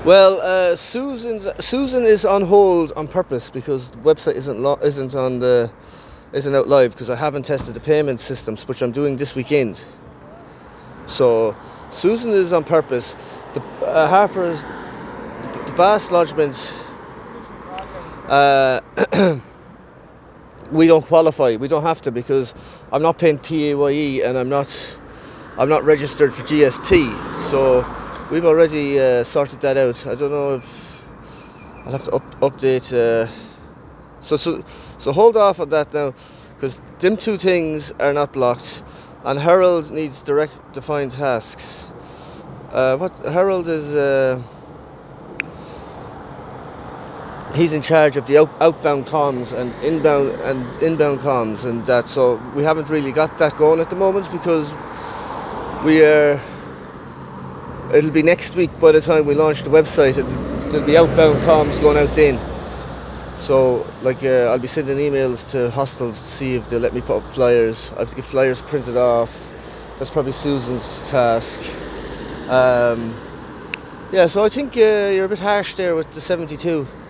Well, Susan is on hold on purpose because the website isn't out live because I haven't tested the payment systems, which I'm doing this weekend. So Susan is on purpose. The Harper's the Bass lodgement. We don't qualify. We don't have to because I'm not paying PAYE and I'm not registered for GST. So we've already sorted that out. I don't know if I'll have to update. So hold off on that now, because them two things are not blocked, and Harold needs direct defined tasks. What Harold is? He's in charge of the outbound comms and inbound comms and that. So we haven't really got that going at the moment because we are. It'll be next week by the time we launch the website, and there'll be outbound comms going out then. So, I'll be sending emails to hostels to see if they'll let me put up flyers. I have to get flyers printed off. That's probably Susan's task. So I think you're a bit harsh there with the 72.